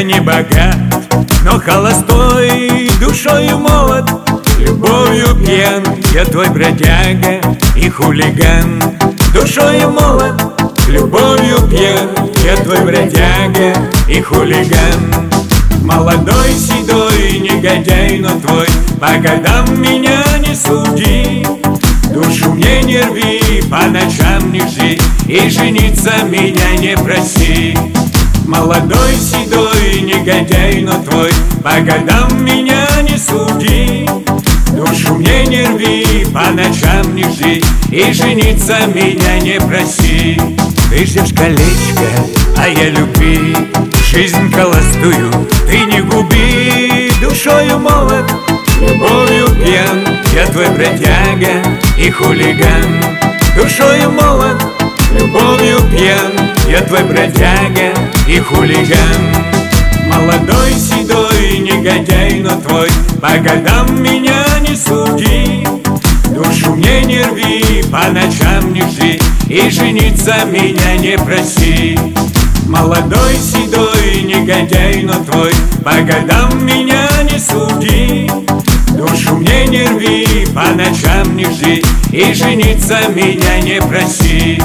не богат, но холостой, душою молод, любовью пьян. Я твой бродяга и хулиган. Душою молод, любовью пьян. Я твой бродяга и хулиган. Молодой, седой, негодяй, но твой, по годам меня не суди. Душу мне не рви, по ночам не жди, и жениться меня не проси. Молодой, седой, негодяй, но твой, по годам меня не суди. Душу мне не рви, по ночам не жди, и жениться меня не проси. Ты ждешь колечко, а я любви, жизнь холостую ты не губи. Душою молод, любовью пьян. Я твой бродяга и хулиган. Душою молод, любовью пьян. Я твой бродяга и хулиган. Молодой, седой, негодяй, но твой, по годам меня не суди. Душу мне не рви, по ночам не жди, и жениться меня не проси. Молодой, седой, негодяй, но твой, по годам меня не суди. Душу мне не рви, по ночам не жди, и жениться меня не проси.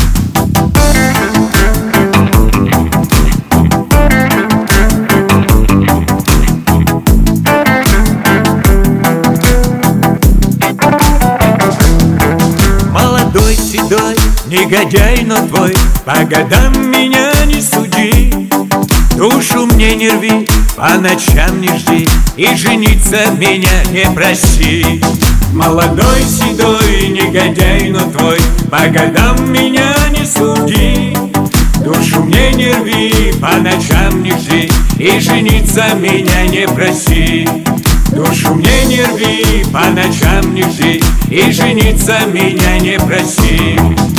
Молодой, седой, негодяй, но твой, по годам меня не суди. Душу мне не рви, по ночам не жди, и жениться меня не проси. Молодой, седой, негодяй, но твой, по годам меня не суди. Душу мне не рви, по ночам не жди, и жениться меня не проси. Душу мне не рви, по ночам не жди, и жениться меня не проси.